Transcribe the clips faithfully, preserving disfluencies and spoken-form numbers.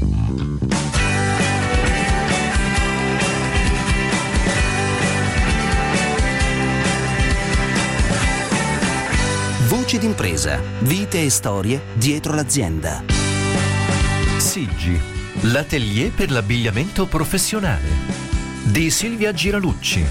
Voci d'impresa, vite e storie dietro l'azienda. Siggi, l'atelier per l'abbigliamento professionale di Silvia Giralucci.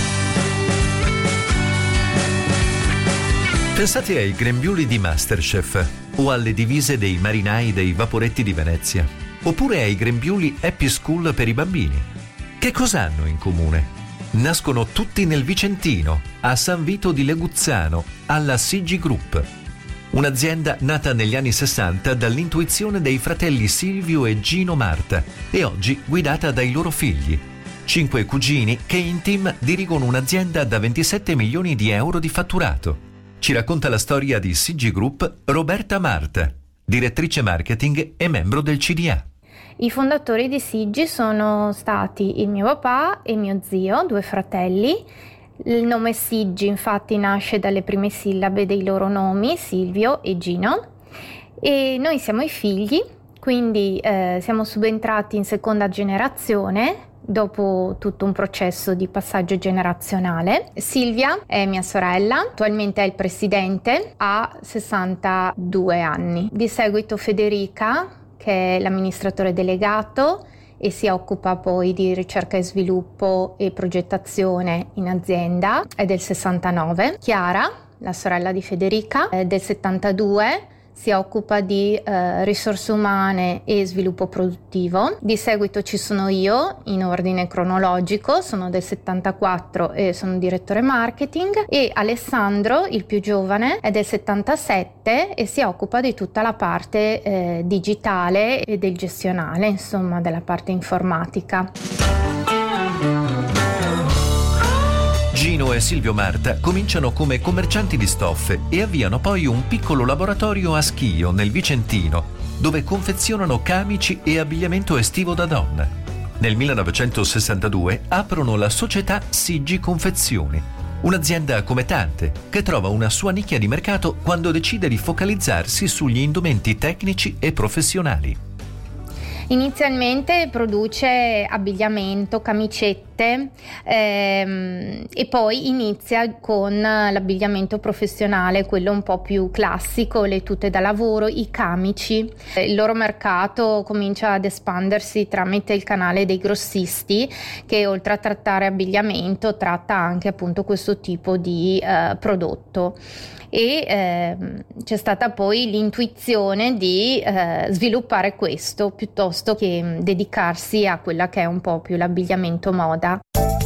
Pensate ai grembiuli di Masterchef o alle divise dei marinai dei vaporetti di Venezia, oppure ai grembiuli Happy School per i bambini. Che cosa hanno in comune? Nascono tutti nel Vicentino, a San Vito di Leguzzano, alla Siggi Group. Un'azienda nata negli anni sessanta dall'intuizione dei fratelli Silvio e Gino Marta e oggi guidata dai loro figli. Cinque cugini che in team dirigono un'azienda da ventisette milioni di euro di fatturato. Ci racconta la storia di Siggi Group Roberta Marta, direttrice marketing e membro del C D A. I fondatori di Siggi sono stati il mio papà e mio zio, due fratelli. Il nome Siggi infatti nasce dalle prime sillabe dei loro nomi, Silvio e Gino, e noi siamo i figli, quindi eh, siamo subentrati in seconda generazione dopo tutto un processo di passaggio generazionale. Silvia è mia sorella, attualmente è il presidente, ha sessantadue anni. Di seguito Federica, che è l'amministratore delegato e si occupa poi di ricerca e sviluppo e progettazione in azienda, è del sessantanove. Chiara, la sorella di Federica, è del settantadue, si occupa di eh, risorse umane e sviluppo produttivo. Di seguito ci sono io, in ordine cronologico, sono del settantaquattro e sono direttore marketing, e Alessandro, il più giovane, è del settantasette e si occupa di tutta la parte eh, digitale e del gestionale, insomma della parte informatica. Gino e Silvio Marta cominciano come commercianti di stoffe e avviano poi un piccolo laboratorio a Schio, nel Vicentino, dove confezionano camici e abbigliamento estivo da donna. Nel millenovecentosessantadue aprono la società Siggi Confezioni, un'azienda come tante che trova una sua nicchia di mercato quando decide di focalizzarsi sugli indumenti tecnici e professionali. Inizialmente produce abbigliamento, camicette ehm, e poi inizia con l'abbigliamento professionale, quello un po' più classico, le tute da lavoro, i camici. Il loro mercato comincia ad espandersi tramite il canale dei grossisti, che oltre a trattare abbigliamento tratta anche appunto questo tipo di eh, prodotto. E eh, c'è stata poi l'intuizione di eh, sviluppare questo piuttosto che dedicarsi a quella che è un po' più l'abbigliamento moda.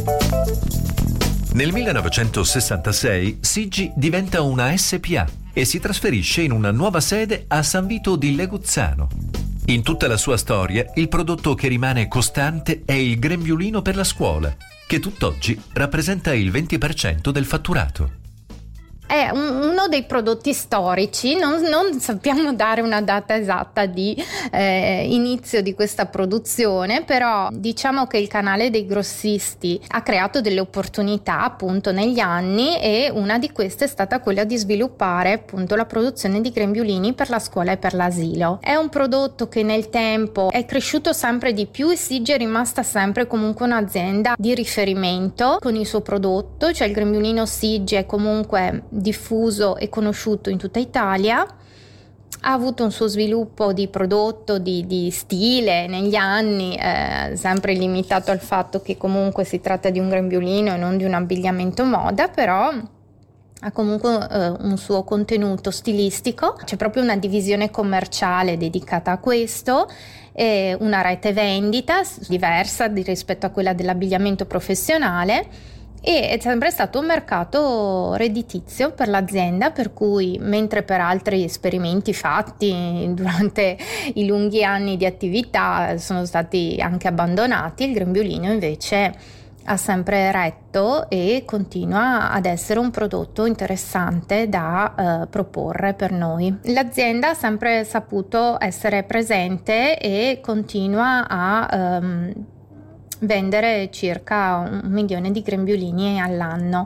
Nel millenovecentosessantasei Siggi diventa una S P A e si trasferisce in una nuova sede a San Vito di Leguzzano. In tutta la sua storia, il prodotto che rimane costante è il grembiulino per la scuola, che tutt'oggi rappresenta il venti per cento del fatturato. È un, uno dei prodotti storici, non, non sappiamo dare una data esatta di eh, inizio di questa produzione, però diciamo che il canale dei grossisti ha creato delle opportunità appunto negli anni, e una di queste è stata quella di sviluppare appunto la produzione di grembiulini per la scuola e per l'asilo. È un prodotto che nel tempo è cresciuto sempre di più e Siggi è rimasta sempre comunque un'azienda di riferimento con il suo prodotto, cioè il grembiulino Siggi è comunque diffuso e conosciuto in tutta Italia. Ha avuto un suo sviluppo di prodotto, di, di stile negli anni, eh, sempre limitato al fatto che comunque si tratta di un grembiulino e non di un abbigliamento moda, però ha comunque eh, un suo contenuto stilistico. C'è proprio una divisione commerciale dedicata a questo, e una rete vendita diversa rispetto a quella dell'abbigliamento professionale. E è sempre stato un mercato redditizio per l'azienda, per cui mentre per altri esperimenti fatti durante i lunghi anni di attività sono stati anche abbandonati, il grembiulino invece ha sempre retto e continua ad essere un prodotto interessante da eh, proporre per noi. L'azienda ha sempre saputo essere presente e continua a ehm, vendere circa un milione di grembiulini all'anno.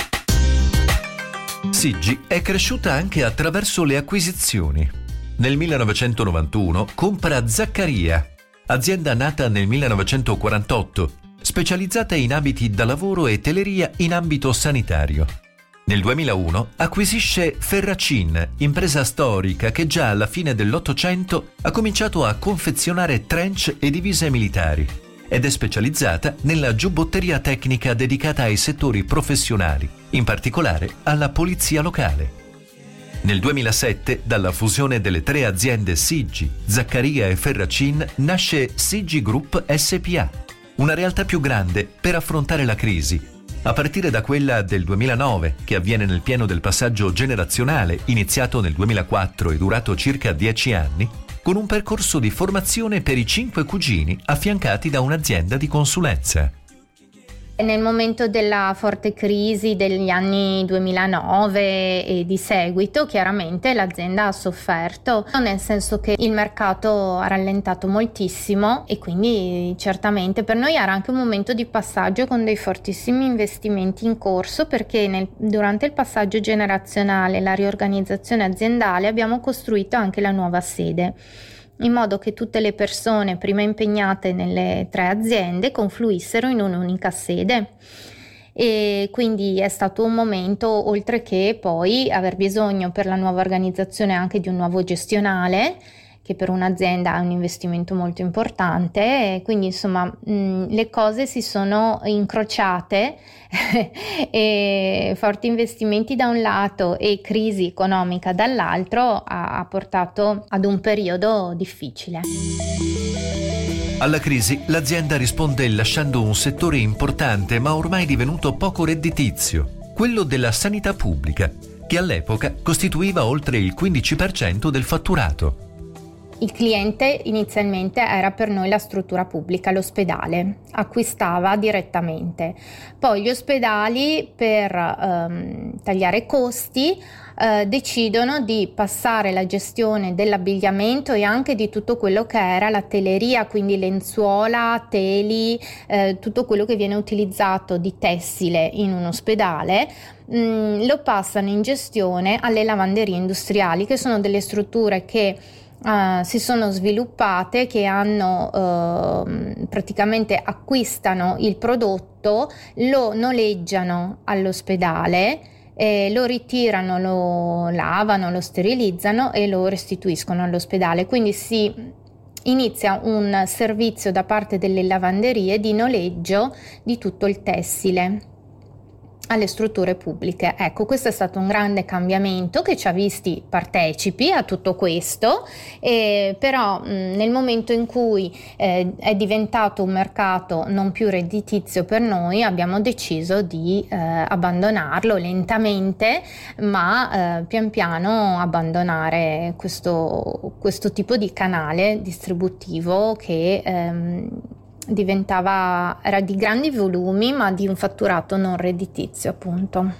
Siggi è cresciuta anche attraverso le acquisizioni. Nel millenovecentonovantuno compra Zaccaria, azienda nata nel millenovecentoquarantotto, specializzata in abiti da lavoro e teleria in ambito sanitario. Nel duemilauno acquisisce Ferracin, impresa storica che già alla fine dell'Ottocento ha cominciato a confezionare trench e divise militari ed è specializzata nella giubbotteria tecnica dedicata ai settori professionali, in particolare alla polizia locale. Nel duemilasette, dalla fusione delle tre aziende Siggi, Zaccaria e Ferracin, nasce Siggi Group S P A, una realtà più grande per affrontare la crisi, a partire da quella del duemilanove, che avviene nel pieno del passaggio generazionale iniziato nel duemilaquattro e durato circa dieci anni, con un percorso di formazione per i cinque cugini affiancati da un'azienda di consulenza. Nel momento della forte crisi degli anni duemilanove e di seguito, chiaramente l'azienda ha sofferto, nel senso che il mercato ha rallentato moltissimo e quindi certamente per noi era anche un momento di passaggio con dei fortissimi investimenti in corso, perché nel, durante il passaggio generazionale, la riorganizzazione aziendale, abbiamo costruito anche la nuova sede, in modo che tutte le persone prima impegnate nelle tre aziende confluissero in un'unica sede. E quindi è stato un momento, oltre che poi aver bisogno per la nuova organizzazione anche di un nuovo gestionale, che per un'azienda è un investimento molto importante, e quindi insomma mh, le cose si sono incrociate e forti investimenti da un lato e crisi economica dall'altro ha, ha portato ad un periodo difficile. Alla crisi l'azienda risponde lasciando un settore importante ma ormai divenuto poco redditizio, quello della sanità pubblica, che all'epoca costituiva oltre il quindici per cento del fatturato. Il cliente inizialmente era per noi la struttura pubblica, l'ospedale, acquistava direttamente. Poi gli ospedali, per ehm, tagliare costi, eh, decidono di passare la gestione dell'abbigliamento e anche di tutto quello che era la teleria, quindi lenzuola, teli, eh, tutto quello che viene utilizzato di tessile in un ospedale, mh, lo passano in gestione alle lavanderie industriali, che sono delle strutture che Uh, si sono sviluppate, che hanno uh, praticamente acquistano il prodotto, lo noleggiano all'ospedale, eh, lo ritirano, lo lavano, lo sterilizzano e lo restituiscono all'ospedale. Quindi si inizia un servizio da parte delle lavanderie di noleggio di tutto il tessile alle strutture pubbliche. Ecco, questo è stato un grande cambiamento che ci ha visti partecipi a tutto questo, eh, però mh, nel momento in cui eh, è diventato un mercato non più redditizio per noi, abbiamo deciso di eh, abbandonarlo lentamente, ma eh, pian piano abbandonare questo, questo tipo di canale distributivo che ehm, diventava, era di grandi volumi ma di un fatturato non redditizio, appunto.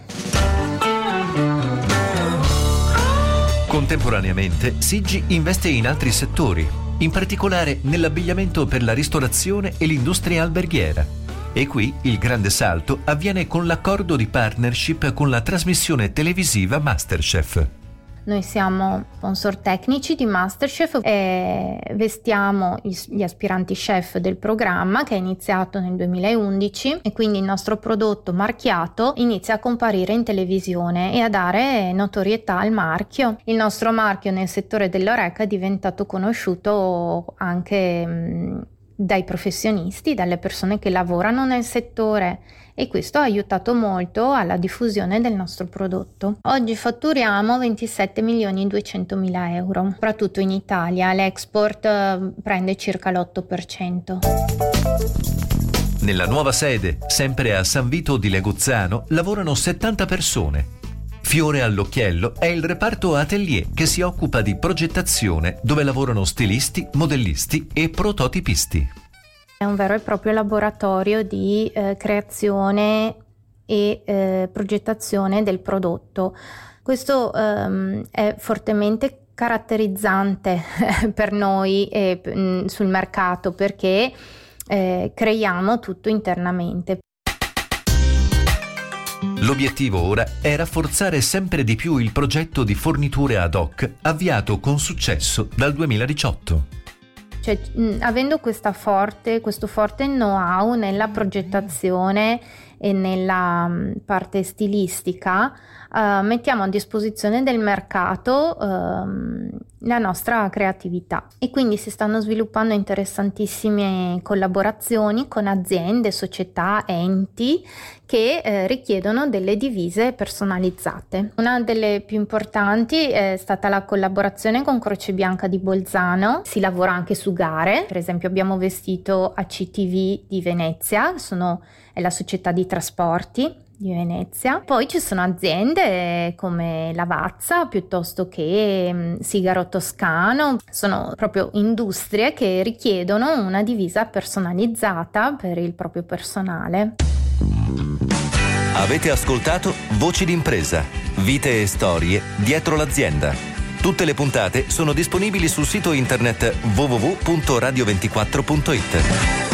Contemporaneamente Siggi investe in altri settori, in particolare nell'abbigliamento per la ristorazione e l'industria alberghiera. E qui il grande salto avviene con l'accordo di partnership con la trasmissione televisiva MasterChef. Noi siamo sponsor tecnici di MasterChef e vestiamo gli aspiranti chef del programma, che è iniziato nel duemilaundici, e quindi il nostro prodotto marchiato inizia a comparire in televisione e a dare notorietà al marchio. Il nostro marchio nel settore dell'Horeca è diventato conosciuto anche mh, dai professionisti, dalle persone che lavorano nel settore, e questo ha aiutato molto alla diffusione del nostro prodotto. Oggi fatturiamo ventisette milioni duecentomila euro, soprattutto in Italia. L'export eh, prende circa l'otto per cento. Nella nuova sede, sempre a San Vito di Legozzano, lavorano settanta persone. Fiore all'occhiello è il reparto atelier che si occupa di progettazione, dove lavorano stilisti, modellisti e prototipisti. È un vero e proprio laboratorio di eh, creazione e eh, progettazione del prodotto. Questo ehm, è fortemente caratterizzante per noi e mh, sul mercato, perché eh, creiamo tutto internamente. L'obiettivo ora è rafforzare sempre di più il progetto di forniture ad hoc avviato con successo dal duemiladiciotto. cioè mh, avendo questa forte, questo forte know-how nella progettazione e nella mh, parte stilistica, uh, mettiamo a disposizione del mercato uh, la nostra creatività, e quindi si stanno sviluppando interessantissime collaborazioni con aziende, società, enti che eh, richiedono delle divise personalizzate. Una delle più importanti è stata la collaborazione con Croce Bianca di Bolzano. Si lavora anche su gare, per esempio abbiamo vestito A C T V di Venezia, sono, è la società di trasporti di Venezia. Poi ci sono aziende come Lavazza piuttosto che Sigaro Toscano, sono proprio industrie che richiedono una divisa personalizzata per il proprio personale. Avete ascoltato Voci d'impresa, vite e storie dietro l'azienda. Tutte le puntate sono disponibili sul sito internet w w w punto radio ventiquattro punto it.